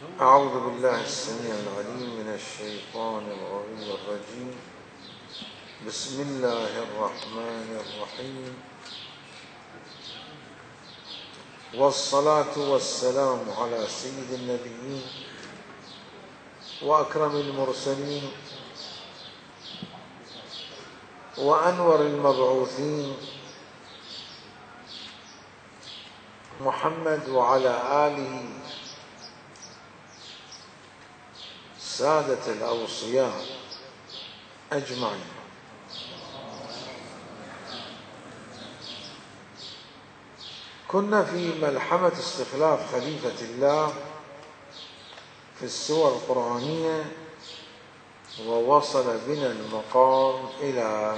أعوذ بالله السميع العليم من الشيطان الغوي الرجيم. بسم الله الرحمن الرحيم، والصلاة والسلام على سيد النبيين وأكرم المرسلين وأنور المبعوثين محمد وعلى آله سادة الأوصياء أجمعين. كنا في ملحمة استخلاف خليفة الله في السور القرآنية، ووصل بنا المقام إلى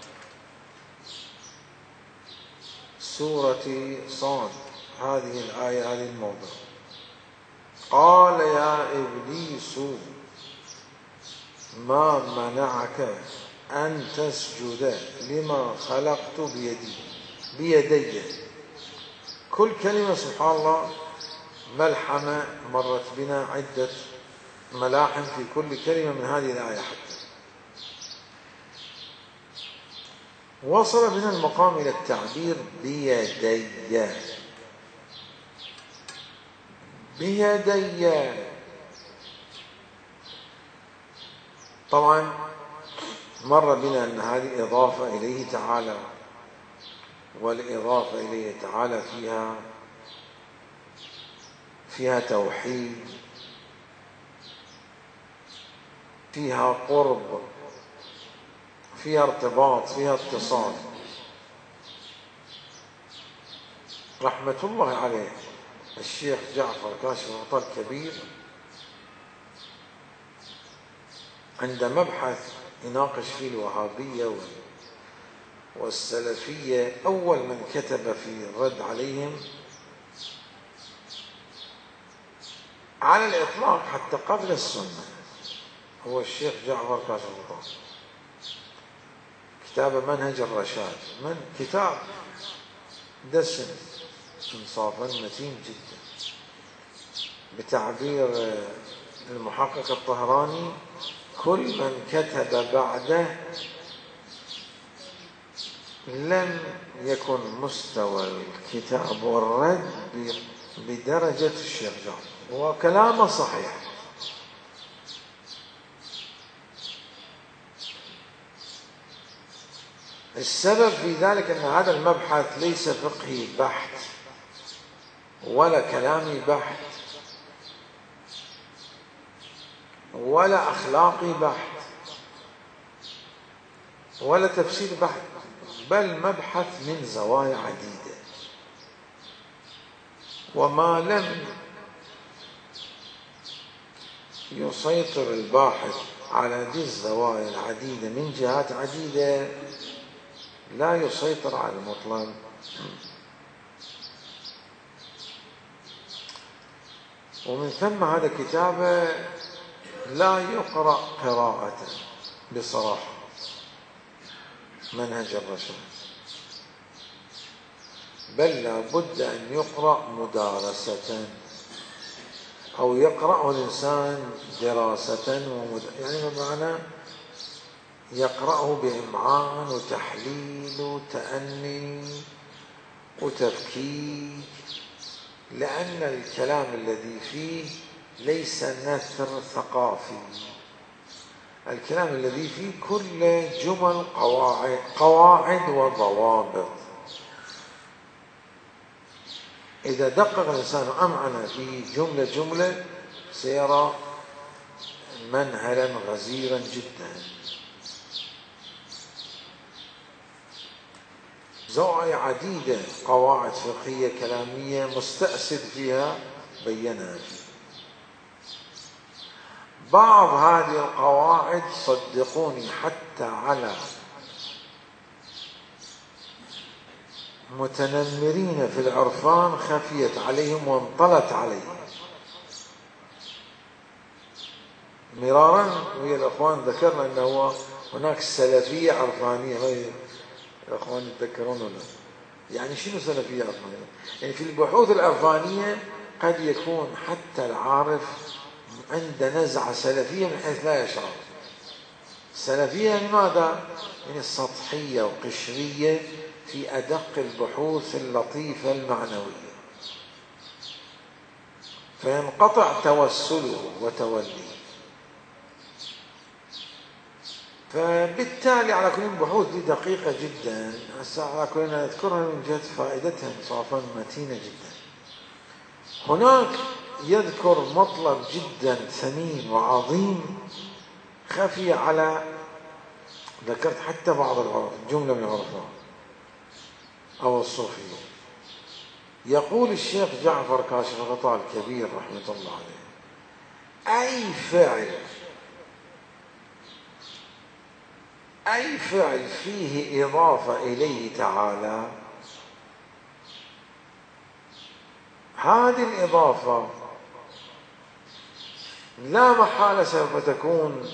سورة صاد، هذه الآية، هذه الموضوع. قال يا إبليس ما منعك أن تسجد لما خلقت بيدي. كل كلمة سبحان الله ملحمة، مرت بنا عدة ملاحم في كل كلمة من هذه الآية. حتى وصل بنا المقام إلى التعبير بيدي. طبعا مر بنا أن هذه إضافة إليه تعالى، والإضافة إليه تعالى فيها توحيد، فيها قرب، فيها ارتباط، فيها اتصال. رحمة الله عليه الشيخ جعفر كاشف الغطاء الكبير، عند مبحث يناقش فيه الوهابية والسلفية، أول من كتب في الرد عليهم على الإطلاق حتى قبل السنة هو الشيخ جعفر كاشف الغطاء. كتاب منهج الرشاد، كتاب دسم انصافا متين جدا، بتعبير المحقق الطهراني: كل من كتب بعده لم يكن مستوى الكتاب والرد بدرجة الشيخ جعفر. وكلامه صحيح. السبب في ذلك أن هذا المبحث ليس فقهي بحت ولا كلامي بحت ولا أخلاقي بحت ولا تفسير بحت، بل مبحث من زوايا عديدة. وما لم يسيطر الباحث على هذه الزوايا العديدة من جهات عديدة لا يسيطر على المطلق. ومن ثم هذا كتابه لا يقرأ قراءة بصراحة، منهج الرشاد، بل لا بد أن يقرأ مدارسة، أو يقرأه الإنسان دراسة يعني بمعنى يقرأه بإمعان وتحليل وتأني وتفكيك، لأن الكلام الذي فيه ليس نثر ثقافي. الكلام الذي فيه كل جمل قواعد وضوابط. إذا دقق الإنسان أمعن في جملة سيرى منهلا غزيرا جدا. زوايا عديدة، قواعد فقهية كلامية مستأسد فيها بينها فيه. بعض هذه القواعد صدقوني حتى على متنمرين في العرفان خفيت عليهم وانطلت عليهم مرارا. ويا الأخوان ذكرنا أنه هناك سلفية عرفانية، الأخوان يتذكرون ولا؟ يعني شنو سلفية عرفانية؟ يعني في البحوث العرفانية قد يكون حتى العارف عنده نزعة سلفية من حيث لا يشعر. سلفية لماذا؟ يعني سطحية وقشرية في أدق البحوث اللطيفة المعنوية، فينقطع توسله وتوليه. فبالتالي على كل البحوث دي دقيقة جدا، على كل نذكرها من جهة فائدتها صافا متينة جدا. هناك يذكر مطلب جدا ثمين وعظيم خفي على، ذكرت حتى بعض العرف، جملة من العرفاء أو الصوفية. يقول الشيخ جعفر كاشف الغطاء الكبير رحمة الله عليه: أي فعل فيه إضافة إليه تعالى، هذه الإضافة لا محالة سوف تكون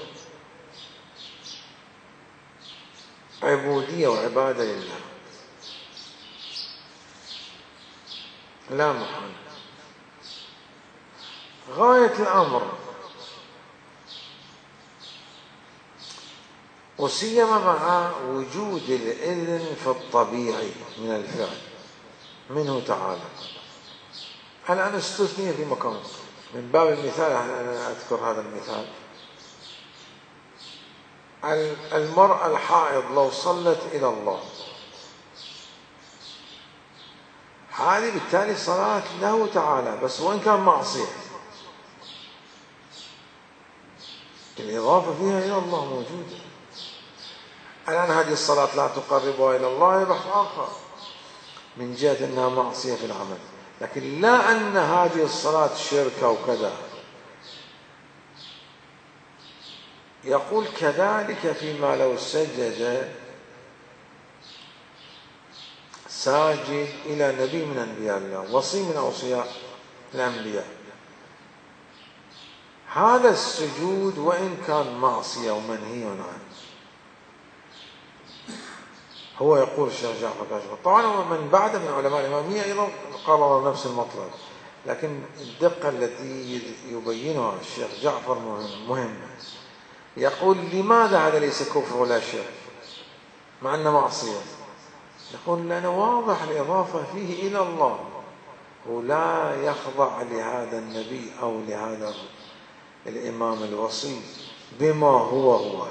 عبودية وعبادة لله، لا محالة. غاية الأمر وسيما مع وجود الإذن في الطبيعي من الفعل منه تعالى. الآن استثني في مكان، من باب المثال أنا أذكر هذا المثال. المرأة الحائض لو صلت إلى الله، هذه بالتالي صلاة له تعالى، بس وإن كان معصية الإضافة فيها إلى الله موجودة. الآن هذه الصلاة لا تقربها إلى الله بحث آخر من جهة أنها معصية في العمل، لكن لا أن هذه الصلاة شرك أو كذا. يقول كذلك فيما لو سجد ساجد إلى نبي من أنبياء الله، وصي من أوصياء الأنبياء، هذا السجود وإن كان معصية ومنهي عنه. هو يقول الشيخ جعفر كاشف، طبعا من بعد من علماء الإمامية أيضا قرر نفس المطلب، لكن الدقة التي يبينها الشيخ جعفر مهمة. يقول لماذا هذا ليس كفر ولا شرك مع أنه معصية؟ يقول لأنه واضح الإضافة فيه إلى الله، ولا يخضع لهذا النبي أو لهذا الإمام الوصي بما هو.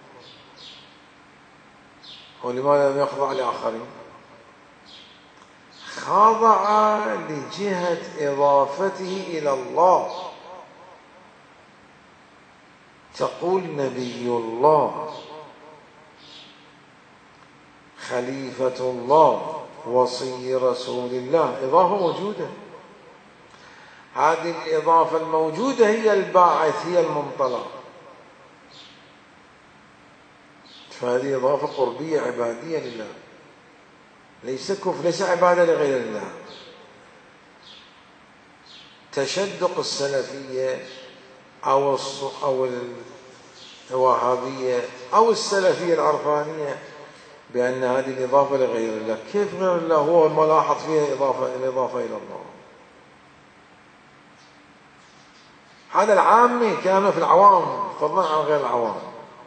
ولماذا لم يخضع لآخرين؟ خضع لجهة إضافته إلى الله. تقول نبي الله، خليفة الله، وصي رسول الله، إضافة موجودة. هذه الإضافة الموجودة هي الباعث، هي المنطلق، فهذه إضافة قربية عبادية لله، ليس كفر، ليس عبادة لغير الله. تشدق السلفية أو الوهابية أو السلفية العرفانية بأن هذه الإضافة لغير الله، كيف غير الله؟ هو الملاحظ فيها الإضافة إلى الله. هذا العامي كان في العوام فضلا عن غير العوام.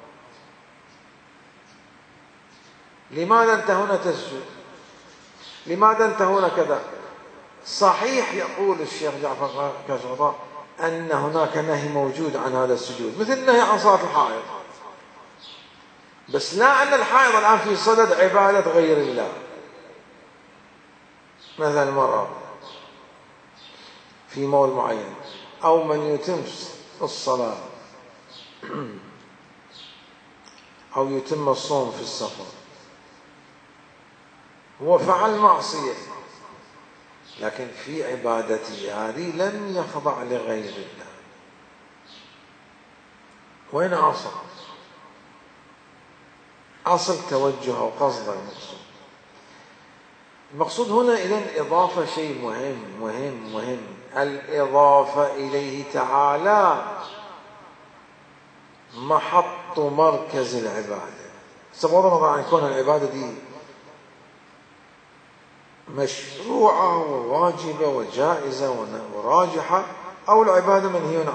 لماذا أنت هنا تسجد؟ لماذا أنت هنا كذا؟ صحيح يقول الشيخ جعفر كاشف الغطاء أن هناك نهي موجود عن هذا السجود، مثل النهي عن صلاة الحائض، بس لا أن الحائض الآن في صدد عبادة غير الله، مثل المرأة في مول معين، أو من يتم الصلاة أو يتم الصوم في السفر، هو فعل معصية، لكن في عبادته هذه لم يخضع لغير الله. وين أصل توجه أو قصد المقصود هنا. إذن إضافة شيء مهم. الإضافة إليه تعالى محط مركز العبادة. بغض النظر عن كون العبادة دي مشروعة وواجبة وجائزة وراجحة، أو العبادة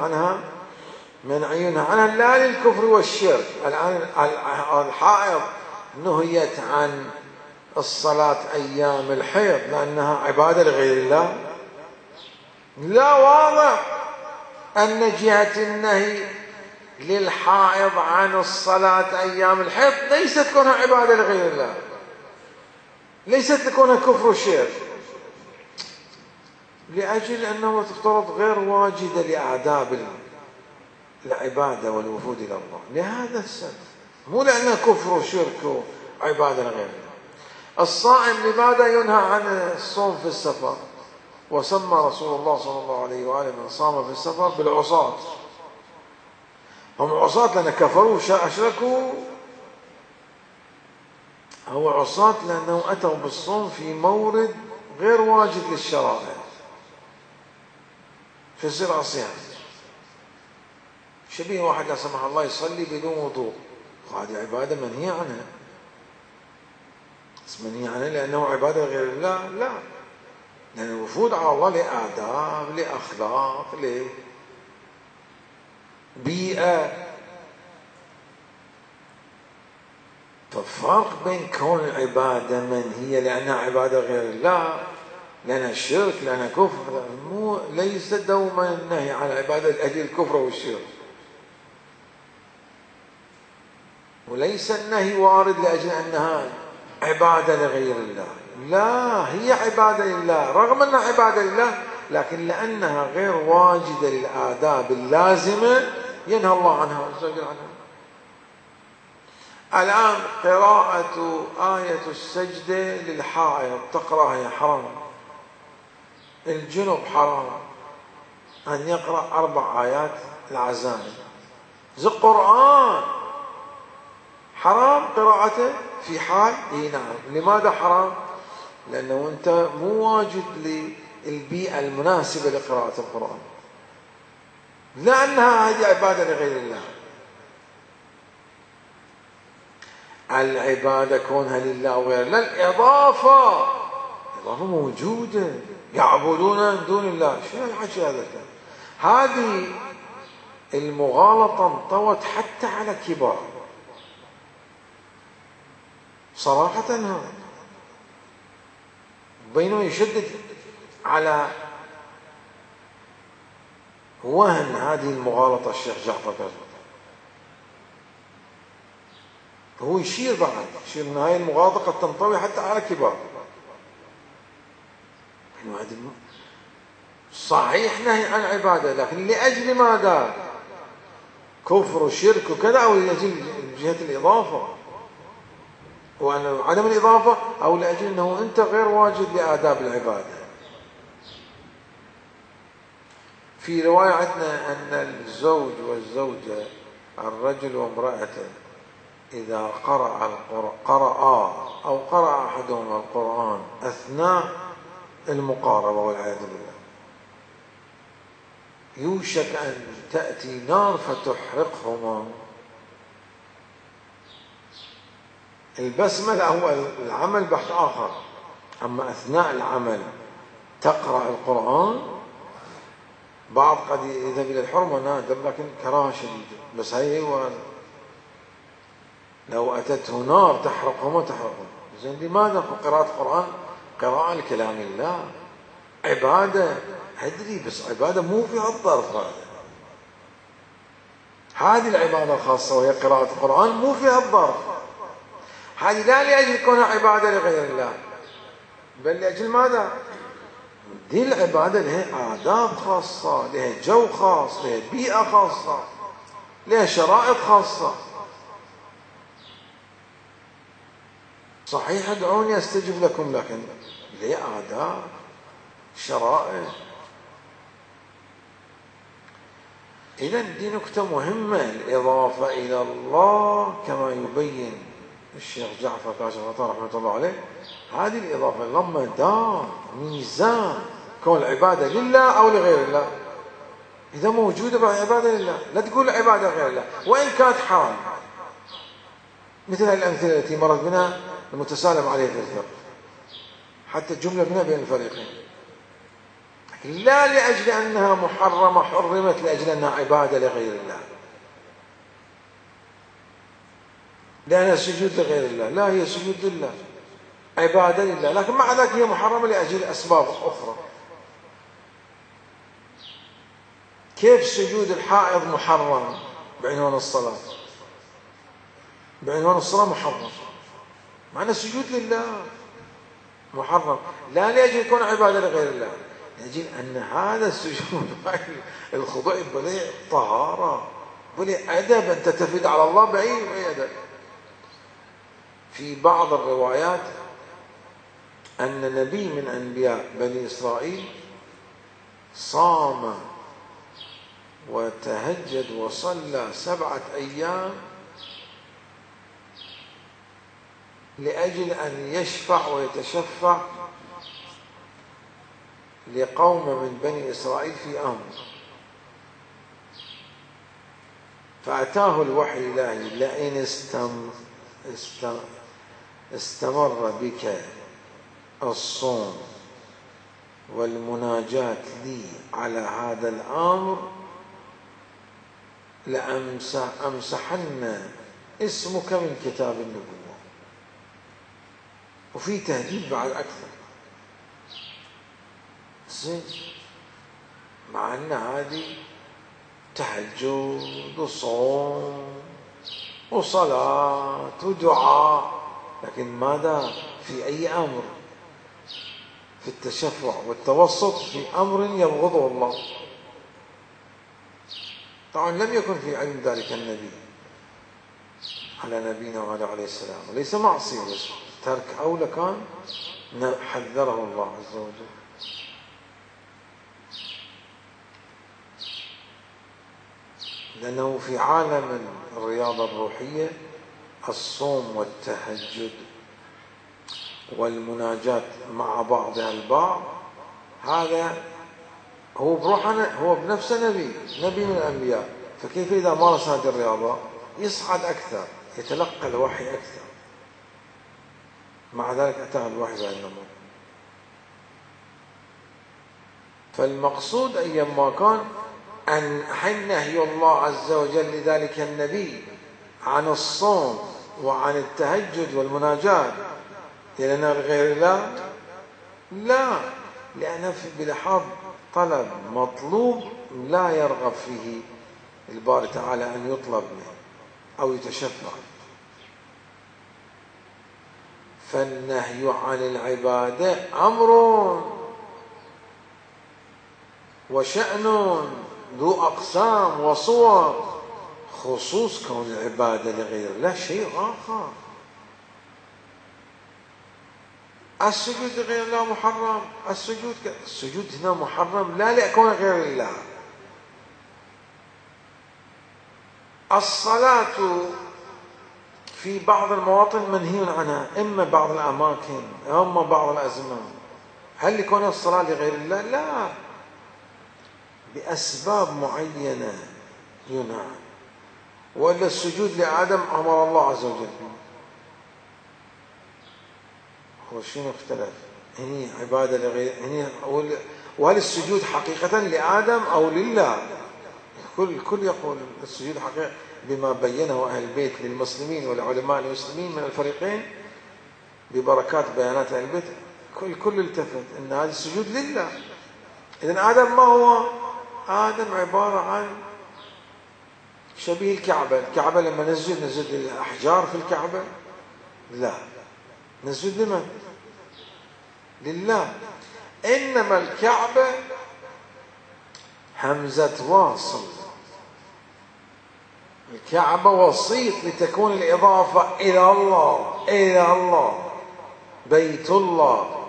منهي عنها لا للكفر والشرك. الآن الحائض نهيت عن الصلاة أيام الحيض لأنها عبادة لغير الله؟ لا، واضح أن جهة النهي للحائض عن الصلاة أيام الحيض ليست كونها عبادة لغير الله، ليست كونها كفر وشرك، لأجل أنه تفترض غير واجدة لآداب العبادة والوفود إلى الله، لهذا السبب، مو لأنها كفر وشرك وعبادة لغير الله. الصائم لماذا ينهى عن الصوم في السفر؟ وسمى رسول الله صلى الله عليه وآله من صام في السفر بالعصاة. هم عصاة لأن كفروا أشركوا، هو عصاة لأنه أتوا بالصوم في مورد غير واجد للشرائع، فيصير عصيان. شبيه واحد لا سمح الله يصلي بدون وضوء، هذه عبادة منهي عنها. منهي عنها لأنه عبادة غير الله؟ لا، لأن الوفود على الله لآداب، لأخلاق، لبيئة. فالفرق بين كون العبادة منهية لأنها عبادة غير الله، لأنها شرك، لأنها كفر، ليس دوما النهي عن العبادة لأجل الكفر والشرك، وليس النهي وارد لأجل أنها عبادة لغير الله. لا، هي عبادة لله رغم أنها عبادة لله، لكن لأنها غير واجدة للآداب اللازمة ينهى الله عنها عز وجل عنها. الآن قراءة آية السجدة للحائض تقرأها هي حرام، الجنب حرام أن يقرأ 4 آيات العزائم، زي القرآن حرام قراءته في حال. نعم، لماذا حرام؟ لأنه أنت مو واجد للبيئة المناسبة لقراءة القرآن، لأنها هذه عبادة لغير الله. العبادة كونها لله وغير الله، الإضافة موجودة، يعبدون من دون الله. شنو الحكي هذا الكلام؟ هذه المغالطة انطوت حتى على كبار صراحة، بينما يشدد على وهن هذه المغالطة الشيخ جعفر كاظم، هو يشير ان هاي المغالطة قد تنطوي حتى على كبار. صحيح نهي عن عبادة، لكن لأجل ماذا؟ كفر وشرك وكذا، أو لأجل جهة الإضافة وأن عدم الإضافة، أو لأجل أنه أنت غير واجد لآداب العبادة. في رواية عندنا أن الزوج والزوجة، الرجل وامرأته، إذا قرأ أحدهما القرآن أثناء المقاربة والعياذ بالله، يوشك أن تأتي نار فتحرقهما. البسملة هو العمل بحث آخر، أما أثناء العمل تقرأ القرآن، بعض قد يذهب إلى الحرمة نادر، لكن كراهة شديدة. بس هي لو أتته نار تحرقهما. زين، لماذا؟ قراءة القرآن قراءة لكلام الله، عبادة، أدري، بس عبادة مو فيها الظرف. هذه العبادة الخاصة وهي قراءة القرآن مو فيها الظرف. هذه لا لأجل كونها عبادة لغير الله، بل لأجل ماذا؟ دي العبادة لها آداب خاصة، لها جو خاص، لها بيئة خاصة، لها شرائط خاصة. صحيح ادعوني أستجب لكم، لكن لها آداب، شرائط. إذن دي نكتة مهمة، الإضافة إلى الله كما يبين الشيخ جعفر كاشف رحمة الله عليه. هذه الإضافة لما دار ميزان كون العبادة لله أو لغير الله. إذا موجودة بعبادة لله، لا تقول عبادة غير الله وإن كانت حرام، مثل الأمثلة التي مرت بنا المتسالم عليه في الفقه. حتى الجملة منها بين الفريقين، لكن لا لأجل أنها محرمة حرمت لأجل أنها عبادة لغير الله، لأنها سجود لغير الله، لا هي سجود لله عبادة لله، لكن مع ذلك هي محرمة لأجل أسباب أخرى. كيف سجود الحائض محرم بعنوان الصلاة؟ بعنوان الصلاة محرم، معنى سجود لله محرم، لا لأجل يكون عبادة لغير الله، لأجل أن هذا السجود الخضوع بلي طهارة، بلي أدب، أن تتفد على الله بأي أدب. في بعض الروايات أن نبي من أنبياء بني إسرائيل صام وتهجد وصلى 7 أيام لأجل أن يشفع ويتشفع لقوم من بني إسرائيل في أمر، فأتاه الوحي الإلهي: لئن استمر بك الصوم والمناجاة لي على هذا الأمر لأمسحن اسمك من كتاب النبوة. وفي تهديد بعد أكثر، زين، مع أن هذه تهجد وصوم وصلاة ودعاء، لكن ماذا في أي أمر؟ في التشفع والتوسط في أمر يبغضه الله. طبعا لم يكن في علم ذلك النبي على نبينا وعلى عليه السلام، وليس معصية، بس ترك أولى كان حذره الله عز وجل. لأنه في عالم الرياضة الروحية الصوم والتهجد والمناجاة مع بعضها البعض، هذا هو بروحه، هو بنفسه نبي من الأنبياء، فكيف إذا مارس هذه الرياضة يصعد أكثر، يتلقى الوحي أكثر، مع ذلك أتاه الوحي بهذا النمط. فالمقصود أيما كان أن حين نهي الله عز وجل لذلك النبي عن الصوم وعن التهجد والمناجاة لأنها لغير الله، لا، لأنه بلحاظ طلب مطلوب لا يرغب فيه الباري تعالى أن يطلب منه أو يتشفع. فالنهي عن العبادة أمر وشأن ذو أقسام وصور، خصوص كون العبادة لغير الله شيء آخر. السجود لغير الله محرم، السجود هنا محرم لا ليكون غير الله. الصلاة في بعض المواطن منهي عنها، إما بعض الأماكن إما بعض الأزمان. هل يكون الصلاة لغير الله؟ لا، بأسباب معينة ينهى. وإلا السجود لآدم أمر الله عز وجل، هو شنو اختلف؟ هني عبادة لغير، هني وهل السجود حقيقة لآدم أو لله؟ الكل يقول السجود حقيقة بما بينه أهل البيت للمسلمين والعلماء المسلمين من الفريقين ببركات بيانات أهل البيت، الكل التفت أن هذا السجود لله. إذن آدم ما هو؟ آدم عبارة عن شبيه الكعبة. الكعبة لما نسجد للأحجار في الكعبة؟ لا، نسجد لمن؟ لله. إنما الكعبة همزة واصل، الكعبة وسيط لتكون الإضافة إلى الله، إلى الله، بيت الله،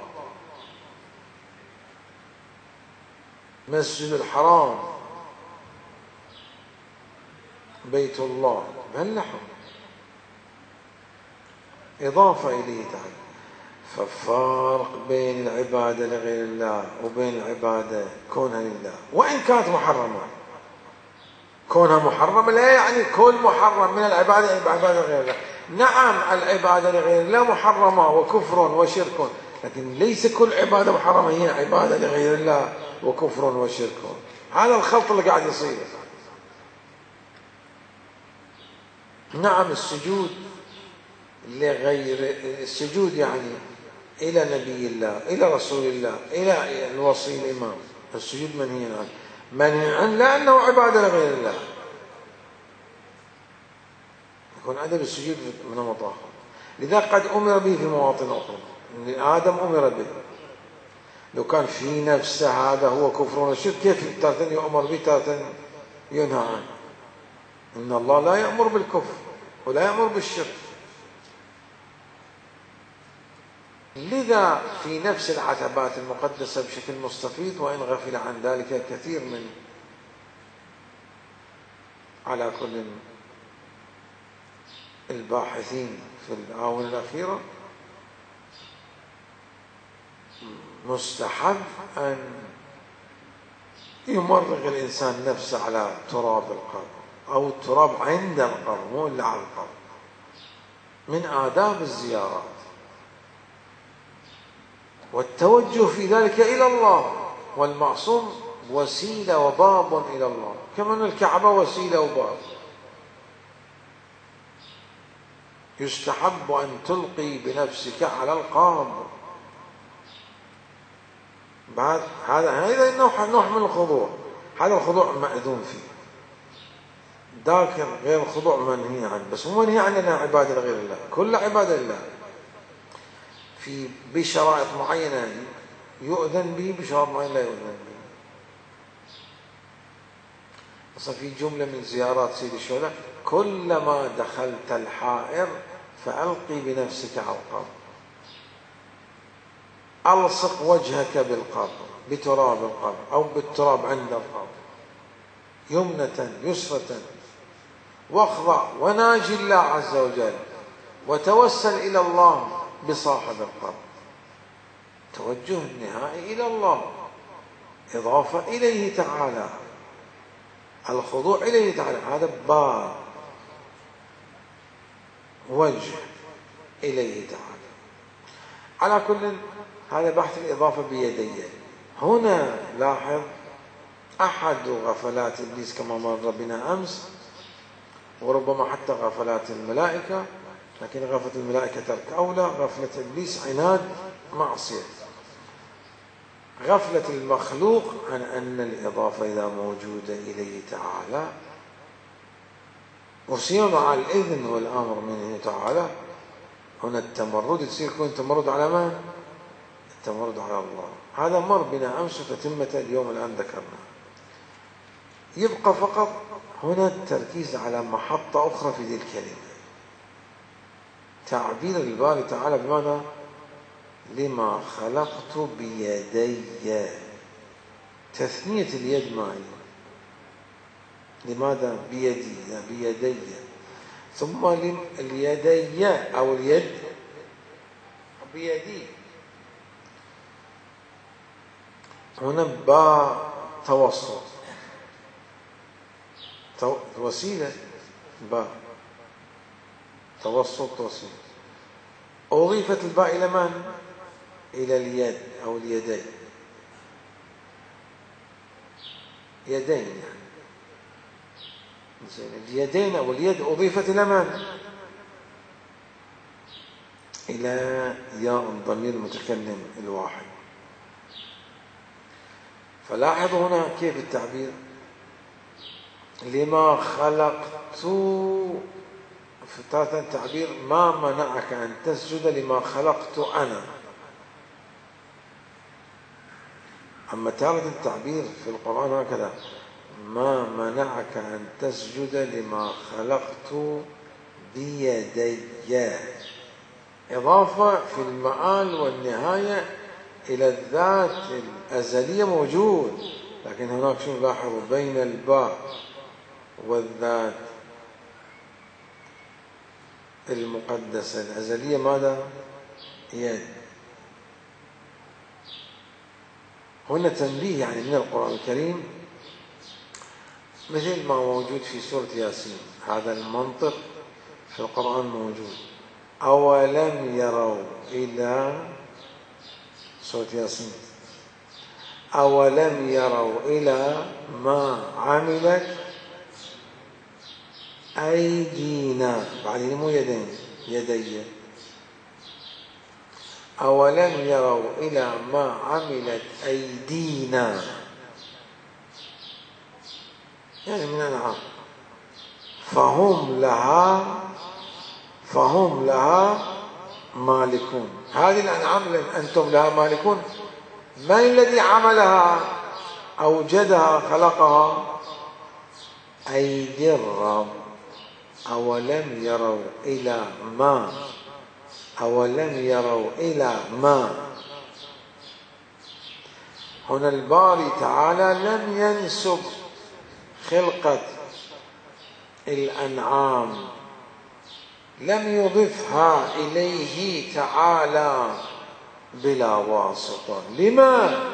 مسجد الحرام، بيت الله بهالنحو، إضافة إليه تعالى. فالفارق بين العبادة لغير الله وبين العبادة كونها لله، وإن كانت محرمة. كونها محرمة لا يعني كل محرم من العبادة عبادة غير الله. نعم العبادة لغير الله محرمة وكفر وشرك، لكن ليس كل عبادة محرمة هي عبادة لغير الله وكفر وشرك. هذا الخلط اللي قاعد يصير. نعم السجود لغير السجود يعني إلى نبي الله، إلى رسول الله، إلى الوصي الإمام، السجود منهي عنه، منهي عنه لأنه عبادة لغير الله. يكون أدب السجود من المطاهر، لذا قد أمر به في مواطن أخرى. آدم أمر به، لو كان في نفسه هذا هو كفر وشرك كيف تارة يؤمر به تارة ينهى عنه؟ إن الله لا يأمر بالكفر ولا يأمر بالشرك. لذا في نفس العتبات المقدسة بشكل مستفيض، وإن غفل عن ذلك كثير من على كل الباحثين في الآونة الأخيرة، مستحب أن يمرغ الإنسان نفسه على تراب القبر أو التراب عند القبر، مو إلا على القبر، من آداب الزيارات، والتوجه في ذلك إلى الله، والمعصوم وسيلة وباب إلى الله، كما أن الكعبة وسيلة وباب. يستحب أن تلقي بنفسك على القبر. بعد هذا نوع من الخضوع، هذا الخضوع مأذون فيه، ذاك غير الخضوع منهي عنه، بس مو منهي عنه عبادة لغير الله، كل عبادة لله في بشرائط معينة يؤذن به، بشرائط معينة لا يؤذن به. أصلا في جملة من زيارات سيد الشهداء: كلما دخلت الحائر فألقي بنفسك على القبر، ألصق وجهك بالقبر، بتراب القبر أو بالتراب عند القبر، يمنة يسرة، واخضع وناجي الله عز وجل، وتوسل إلى الله بصاحب القبر. توجه النهائي إلى الله، إضافة إليه تعالى، الخضوع إليه تعالى، هذا باب وجه إليه تعالى. على كل هذا بحث الإضافة بيديه. هنا لاحظ أحد غفلات إبليس كما مر بنا أمس، وربما حتى غفلات الملائكة، لكن غفلة الملائكة ترك أولى، غفلة إبليس عناد معصية. غفلة المخلوق عن أن الإضافة إذا موجودة إليه تعالى وسيما مع الإذن والأمر منه تعالى، هنا التمرد يصير يكون تمرد على من؟ التمرد على الله. هذا مر بنا أمس وتتمة اليوم الآن ذكرنا. يبقى فقط هنا التركيز على محطة أخرى في ذي الكلمة، تعبير الباري تعالى بمعنى لما خلقت بيدي، تثنية اليد معي. لماذا بيدي؟ بيدي، ثم اليدي أو اليد بيدي. هنا باء توسط، وسيلة، باء توسط وسيلة. أضيفت الباء إلى من؟ إلى اليد أو اليدين، يدين يعني اليدين أو اليد أضيفت إلى من؟ إلى ياء الضمير المتكلم الواحد. فلاحظوا هنا كيف التعبير، لما خلقت، في تارة التعبير ما منعك أن تسجد لما خلقت أنا. أما تارة التعبير في القرآن هكذا: ما منعك أن تسجد لما خلقت بيدي، إضافة في المآل والنهاية إلى الذات الأزلية موجود، لكن هناك شو لاحظوا بين الباء والذات المقدسة الأزلية ماذا؟ يد. هنا تنبيه يعني من القرآن الكريم، مثل ما موجود في سورة ياسين، هذا المنطق في القرآن موجود. أولم يروا إلى سورة ياسين. أولم يروا إلى ما عملت أيدينا، بعدين مو يدين، يدي. أولم يروا إلى ما عملت أيدينا، يعني من الأنعام، فهم لها مالكون. هذه الأنعام أنتم لها مالكون. من الذي عملها، أوجدها، خلقها؟ أيدي الرب. أولم يروا إلى ما، أولم يروا إلى ما. هنا الباري تعالى لم ينسب خلقة الأنعام، لم يضفها إليه تعالى بلا واسطة. لما؟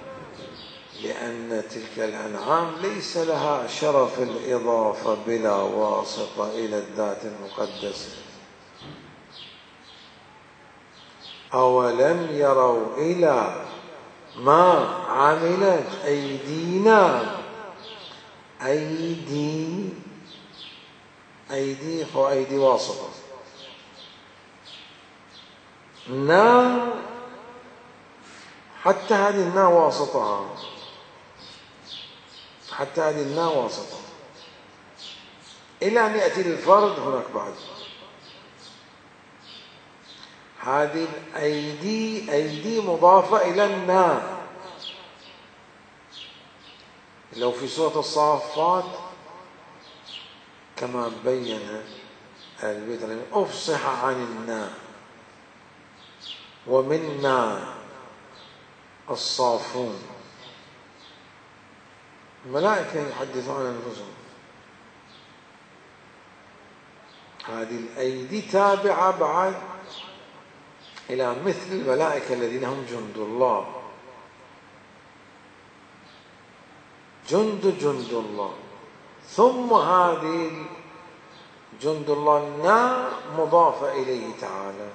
لأن تلك الأنعام ليس لها شرف الإضافة بلا واسطة إلى الذات المقدسة. أولم يروا إلى ما عملت أيدينا. أيدي هو أيدي واسطة. نا، حتى هذه النا واسطة، حتى هذه النا واسطة إلى أن يأتي الفرد هناك بعد. هذه الأيدي أيدي مضافة إلى النا. لو في سورة الصافات كما بين البيت أفصح عن النا ومنا الصافون. الملائكة يحدثون عن أنفسهم. هذه الأيدي تابعة بعد إلى مثل الملائكة الذين هم جند الله، جند الله. ثم هذه جند الله مضافة إليه تعالى،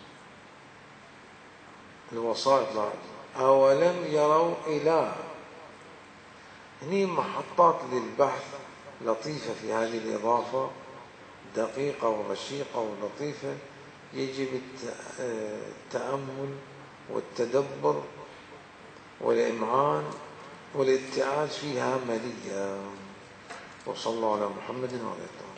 الوسائط. أولم يروا إلى، هني محطات للبحث لطيفة في هذه الإضافة، دقيقة ورشيقة ولطيفة، يجب التأمل والتدبر والإمعان والاتعاج فيها مليا. وصلى الله على محمد وعلى آله.